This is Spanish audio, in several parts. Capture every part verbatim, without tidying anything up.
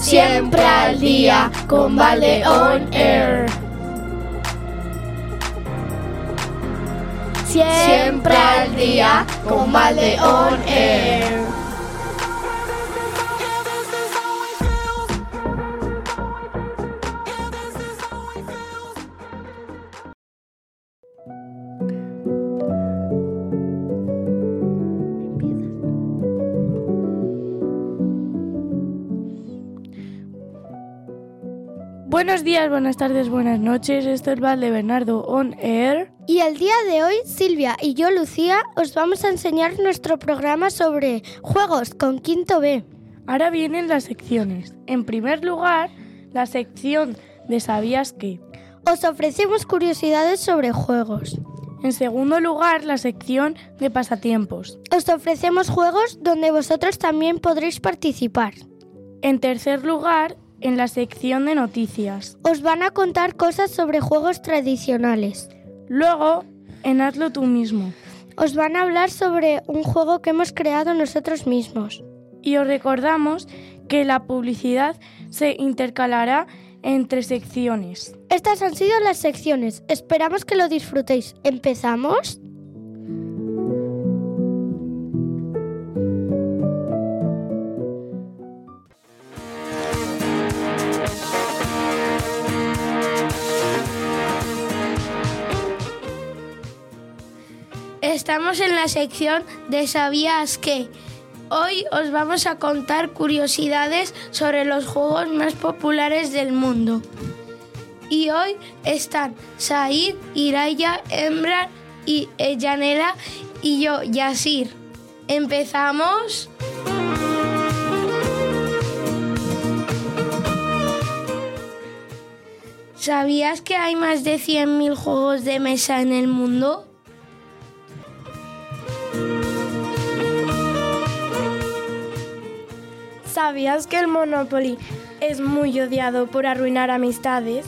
Siempre al día con Valde On Air. Siempre al día con Valde On Air. Buenos días, buenas tardes, buenas noches. Esto es Valde Bernardo On Air. Y el día de hoy, Silvia y yo, Lucía, os vamos a enseñar nuestro programa sobre juegos con Quinto B. Ahora vienen las secciones. En primer lugar, la sección de ¿Sabías qué? Os ofrecemos curiosidades sobre juegos. En segundo lugar, la sección de pasatiempos. Os ofrecemos juegos donde vosotros también podréis participar. En tercer lugar, en la sección de noticias. Os van a contar cosas sobre juegos tradicionales. Luego, en Hazlo tú mismo. Os van a hablar sobre un juego que hemos creado nosotros mismos. Y os recordamos que la publicidad se intercalará entre secciones. Estas han sido las secciones. Esperamos que lo disfrutéis. ¿Empezamos? Estamos en la sección de ¿Sabías qué? Hoy os vamos a contar curiosidades sobre los juegos más populares del mundo. Y hoy están Said, Iraya, Emran y Yanela y yo, Yasir. ¿Empezamos? ¿Sabías que hay más de cien mil juegos de mesa en el mundo? ¿Sabías que el Monopoly es muy odiado por arruinar amistades?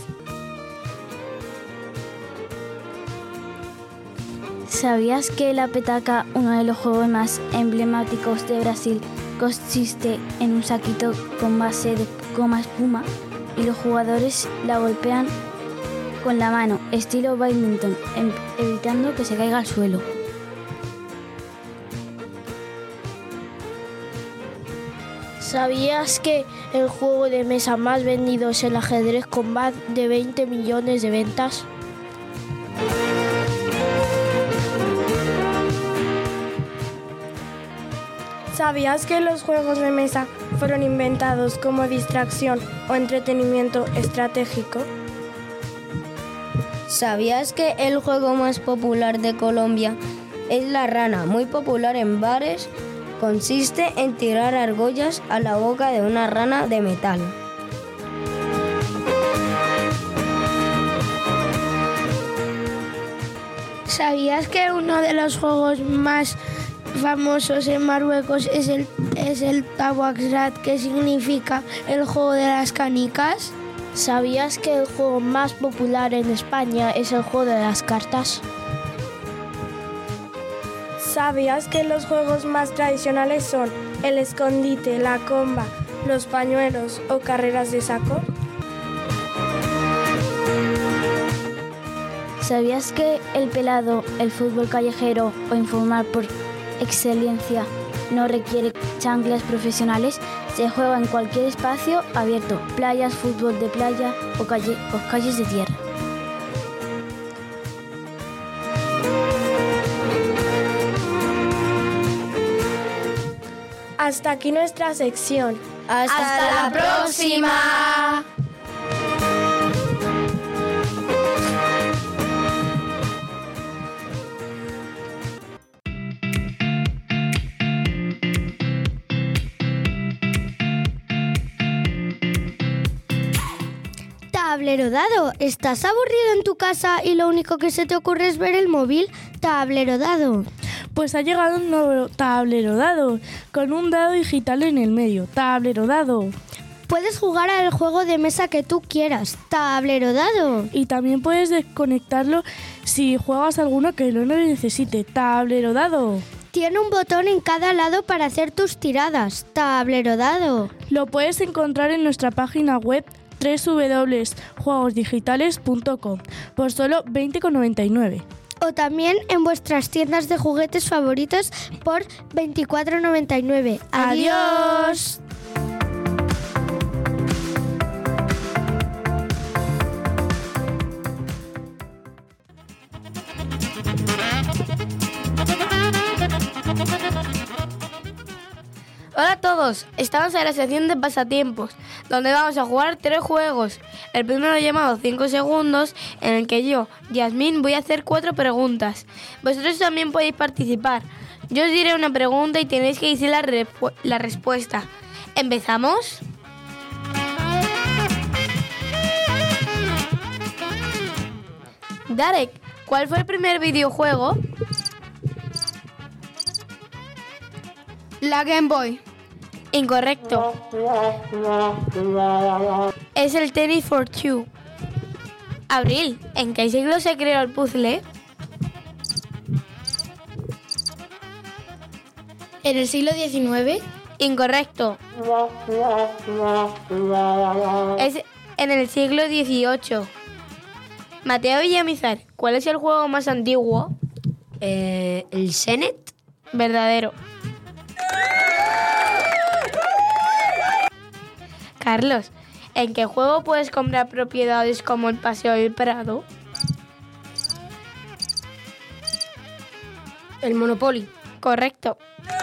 ¿Sabías que la petaca, uno de los juegos más emblemáticos de Brasil, consiste en un saquito con base de goma espuma y los jugadores la golpean con la mano, estilo badminton, evitando que se caiga al suelo? ¿Sabías que el juego de mesa más vendido es el ajedrez con más de veinte millones de ventas? ¿Sabías que los juegos de mesa fueron inventados como distracción o entretenimiento estratégico? ¿Sabías que el juego más popular de Colombia es la rana, muy popular en bares? Consiste en tirar argollas a la boca de una rana de metal. ¿Sabías que uno de los juegos más famosos en Marruecos es el, es el Tawaksrat, que significa el juego de las canicas? ¿Sabías que el juego más popular en España es el juego de las cartas? ¿Sabías que los juegos más tradicionales son el escondite, la comba, los pañuelos o carreras de saco? ¿Sabías que el pelado, el fútbol callejero o informal por excelencia no requiere chanclas profesionales? Se juega en cualquier espacio abierto, playas, fútbol de playa o, calle, o calles de tierra. Hasta aquí nuestra sección. ¡Hasta, ¡Hasta la próxima! Tablero dado. ¿Estás aburrido en tu casa y lo único que se te ocurre es ver el móvil? Tablero dado. Pues ha llegado un nuevo tablero dado, con un dado digital en el medio. Tablero dado. Puedes jugar al juego de mesa que tú quieras. Tablero dado. Y también puedes desconectarlo si juegas alguno que no lo necesite. Tablero dado. Tiene un botón en cada lado para hacer tus tiradas. Tablero dado. Lo puedes encontrar en nuestra página web doble u doble u doble u punto juegos digitales punto com por solo veinte con noventa y nueve. O también en vuestras tiendas de juguetes favoritos por veinticuatro con noventa y nueve. ¡Adiós! Hola a todos, estamos en la sección de pasatiempos, donde vamos a jugar tres juegos. El primero llamado cinco segundos, en el que yo, Yasmín, voy a hacer cuatro preguntas. Vosotros también podéis participar. Yo os diré una pregunta y tenéis que decir la, repu- la respuesta. ¿Empezamos? Darek, ¿cuál fue el primer videojuego? La Game Boy. Incorrecto. Es el Tennis for Two. Abril, ¿en qué siglo se creó el puzzle? ¿En el siglo diecinueve? Incorrecto. Es en el siglo dieciocho. Mateo Villamizar, ¿cuál es el juego más antiguo? Eh, ¿El Senet? Verdadero. Carlos, ¿en qué juego puedes comprar propiedades como el Paseo del Prado? El Monopoly. Correcto.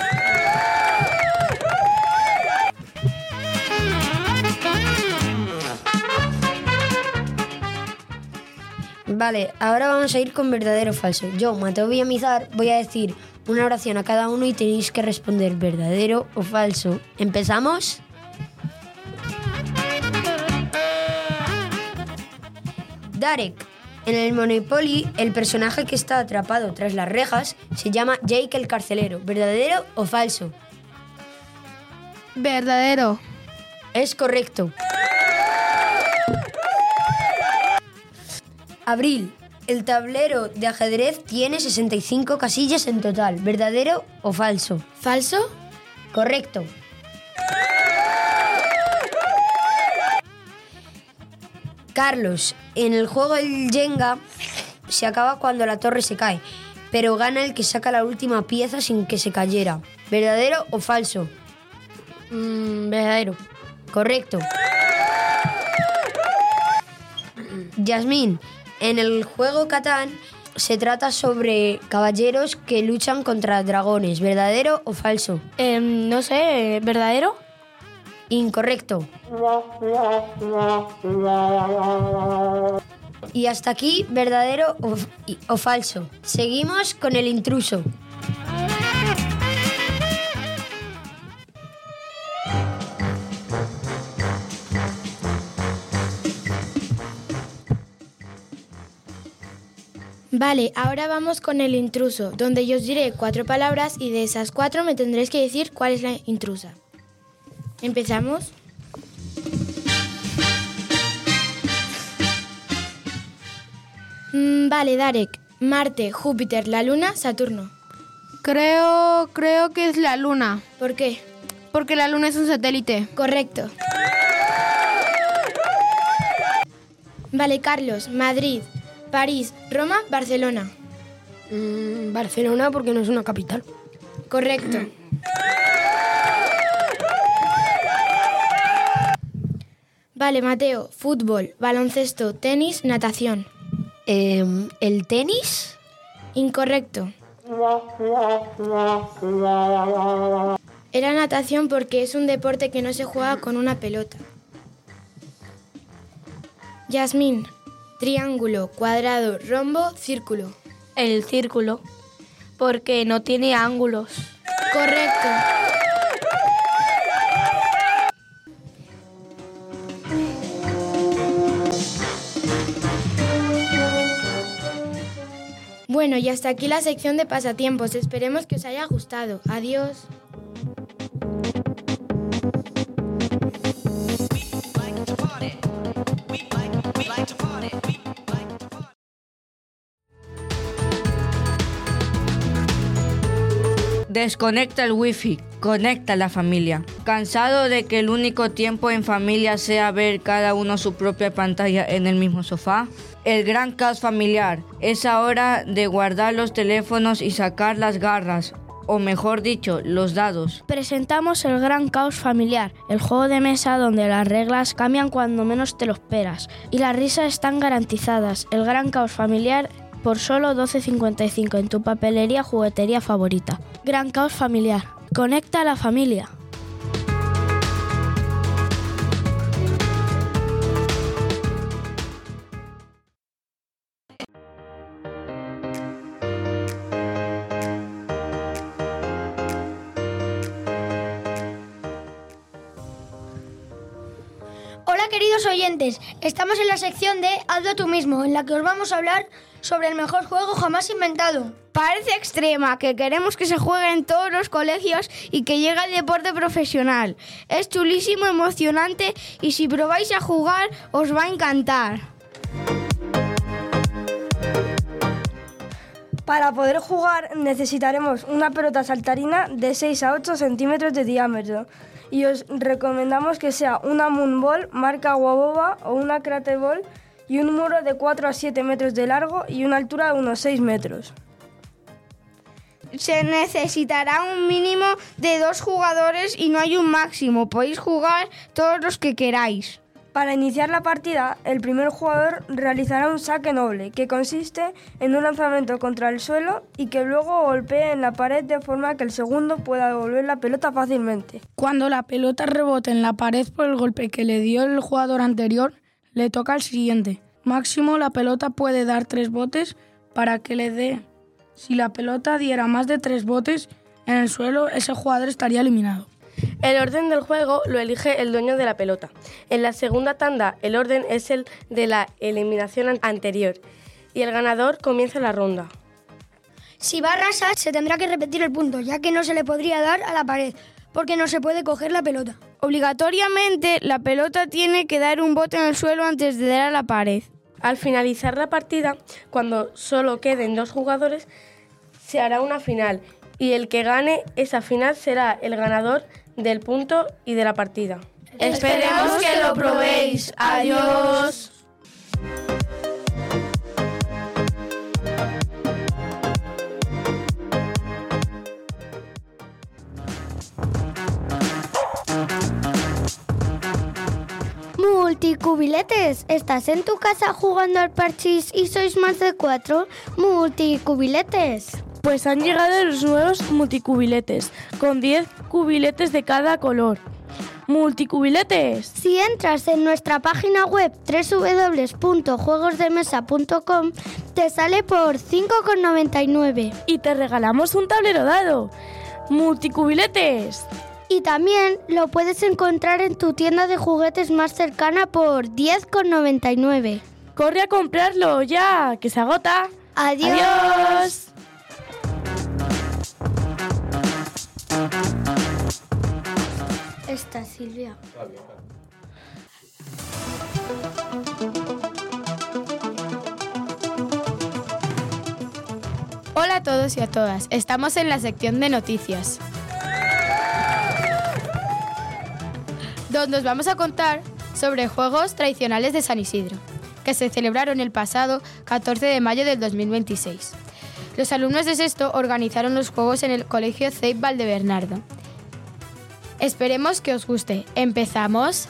Vale, ahora vamos a ir con verdadero o falso. Yo, Mateo Villamizar, voy a decir una oración a cada uno y tenéis que responder verdadero o falso. ¿Empezamos? Darek, en el Monopoly, el personaje que está atrapado tras las rejas se llama Jake el carcelero. ¿Verdadero o falso? Verdadero. Es correcto. Abril, el tablero de ajedrez tiene sesenta y cinco casillas en total. ¿Verdadero o falso? ¿Falso? Correcto. Carlos, en el juego del Jenga se acaba cuando la torre se cae, pero gana el que saca la última pieza sin que se cayera. ¿Verdadero o falso? Mm, verdadero. Correcto. Yasmín, en el juego Catán se trata sobre caballeros que luchan contra dragones. ¿Verdadero o falso? Eh, no sé, ¿verdadero? Incorrecto. Y hasta aquí, verdadero o, o falso. Seguimos con el intruso. Vale, ahora vamos con el intruso, donde yo os diré cuatro palabras y de esas cuatro me tendréis que decir cuál es la intrusa. ¿Empezamos? Mm, vale, Darek. Marte, Júpiter, la Luna, Saturno. Creo, creo que es la Luna, ¿Por qué? porque la Luna es un satélite. Correcto. Vale, Carlos. Madrid, París, Roma, Barcelona. Mm, Barcelona porque no es una capital. Correcto. Vale, Mateo. Fútbol, baloncesto, tenis, natación. Eh, ¿El tenis? Incorrecto. Era natación porque es un deporte que no se juega con una pelota. Yasmín. Triángulo, cuadrado, rombo, círculo. El círculo, porque no tiene ángulos. Correcto. Bueno, y hasta aquí la sección de pasatiempos. Esperemos que os haya gustado. Adiós. Desconecta el wifi, conecta la familia. ¿Cansado de que el único tiempo en familia sea ver cada uno su propia pantalla en el mismo sofá? El gran caos familiar. Es hora de guardar los teléfonos y sacar las garras, o mejor dicho, los dados. Presentamos el gran caos familiar, el juego de mesa donde las reglas cambian cuando menos te lo esperas y las risas están garantizadas. El gran caos familiar por solo doce cincuenta y cinco en tu papelería juguetería favorita. Gran caos familiar. Conecta a la familia. Hola queridos oyentes, estamos en la sección de Hazlo tú mismo, en la que os vamos a hablar sobre el mejor juego jamás inventado. Parece extrema, que queremos que se juegue en todos los colegios y que llegue al deporte profesional. Es chulísimo, emocionante y si probáis a jugar os va a encantar. Para poder jugar necesitaremos una pelota saltarina de seis a ocho centímetros de diámetro y os recomendamos que sea una Moonball marca Guaboba o una Crate Ball y un muro de cuatro a siete metros de largo y una altura de unos seis metros. Se necesitará un mínimo de dos jugadores y no hay un máximo. Podéis jugar todos los que queráis. Para iniciar la partida, el primer jugador realizará un saque noble, que consiste en un lanzamiento contra el suelo y que luego golpee en la pared de forma que el segundo pueda devolver la pelota fácilmente. Cuando la pelota rebote en la pared por el golpe que le dio el jugador anterior, le toca al siguiente. Máximo la pelota puede dar tres botes para que le dé. Si la pelota diera más de tres botes en el suelo, ese jugador estaría eliminado. El orden del juego lo elige el dueño de la pelota. En la segunda tanda, el orden es el de la eliminación anterior y el ganador comienza la ronda. Si va a arrasar, se tendrá que repetir el punto, ya que no se le podría dar a la pared, porque no se puede coger la pelota. Obligatoriamente, la pelota tiene que dar un bote en el suelo antes de dar a la pared. Al finalizar la partida, cuando solo queden dos jugadores, se hará una final y el que gane esa final será el ganador del punto y de la partida. Esperemos que lo probéis. Adiós. Multicubiletes, ¿estás en tu casa jugando al parchís y sois más de cuatro? Multicubiletes. Pues han llegado los nuevos multicubiletes, con diez cubiletes de cada color. ¡Multicubiletes! Si entras en nuestra página web doble u doble u doble u punto juegos de mesa punto com, te sale por cinco con noventa y nueve. Y te regalamos un tablero dado. ¡Multicubiletes! Y también lo puedes encontrar en tu tienda de juguetes más cercana por diez con noventa y nueve. ¡Corre a comprarlo ya, que se agota! ¡Adiós! ¡Adiós! Esta Silvia. Hola a todos y a todas. Estamos en la sección de noticias, donde os vamos a contar sobre juegos tradicionales de San Isidro, que se celebraron el pasado catorce de mayo del dos mil veintiséis. Los alumnos de sexto organizaron los juegos en el Colegio C E I P Valdebernardo. Esperemos que os guste. ¿Empezamos?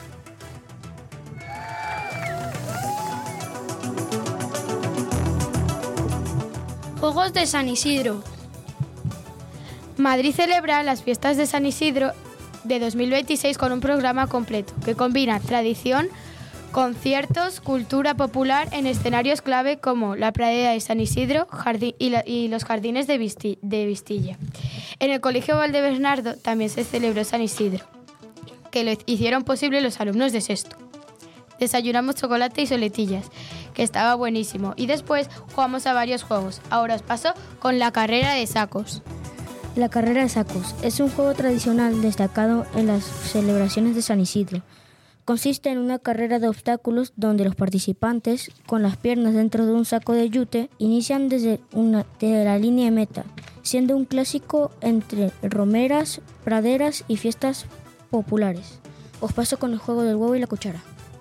Juegos de San Isidro. Madrid celebra las fiestas de San Isidro de dos mil veintiséis con un programa completo que combina tradición, conciertos, cultura popular en escenarios clave como la pradera de San Isidro jardín, y, la, y los jardines de, Visti, de Vistilla. En el Colegio Valdebernardo también se celebró San Isidro, que lo hicieron posible los alumnos de sexto. Desayunamos chocolate y soletillas, que estaba buenísimo, y después jugamos a varios juegos. Ahora os paso con la carrera de sacos. La carrera de sacos es un juego tradicional destacado en las celebraciones de San Isidro. Consiste en una carrera de obstáculos donde los participantes, con las piernas dentro de un saco de yute, inician desde, una, desde la línea de meta siendo un clásico entre romeras, praderas y fiestas populares. Os paso con el juego del huevo y la cuchara.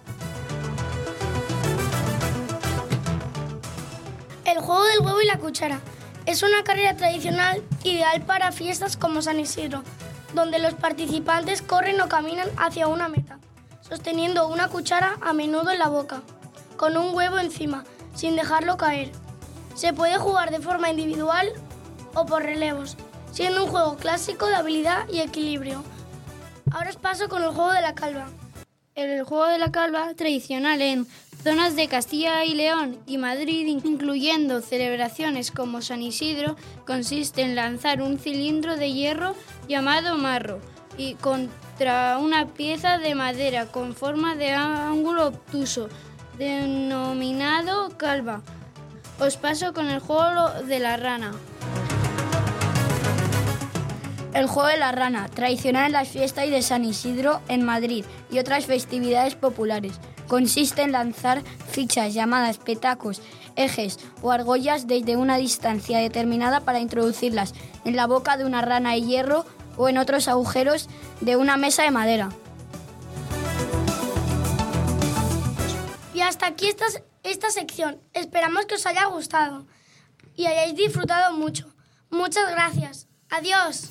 El juego del huevo y la cuchara es una carrera tradicional ideal para fiestas como San Isidro, donde los participantes corren o caminan hacia una meta, sosteniendo una cuchara a menudo en la boca, con un huevo encima, sin dejarlo caer. Se puede jugar de forma individual o por relevos, siendo un juego clásico de habilidad y equilibrio. Ahora os paso con el juego de la calva. El juego de la calva, tradicional en zonas de Castilla y León y Madrid, incluyendo celebraciones como San Isidro, consiste en lanzar un cilindro de hierro llamado marro y contra una pieza de madera con forma de ángulo obtuso, denominado calva. Os paso con el juego de la rana. El juego de la rana, tradicional en las fiestas de San Isidro en Madrid y otras festividades populares. Consiste en lanzar fichas llamadas petacos, ejes o argollas desde una distancia determinada para introducirlas en la boca de una rana de hierro o en otros agujeros de una mesa de madera. Y hasta aquí esta, esta sección. Esperamos que os haya gustado y hayáis disfrutado mucho. Muchas gracias. Adiós.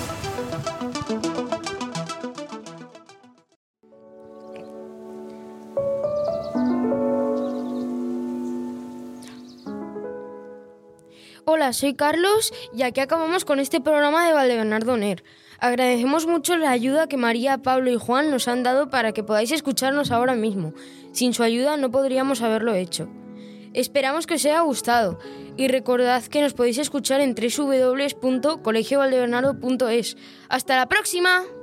Hola, soy Carlos y aquí acabamos con este programa de Valdebernardo On Air. Agradecemos mucho la ayuda que María, Pablo y Juan nos han dado para que podáis escucharnos ahora mismo. Sin su ayuda no podríamos haberlo hecho. Esperamos que os haya gustado y recordad que nos podéis escuchar en doble u doble u doble u punto colegio valdebernardo punto es. ¡Hasta la próxima!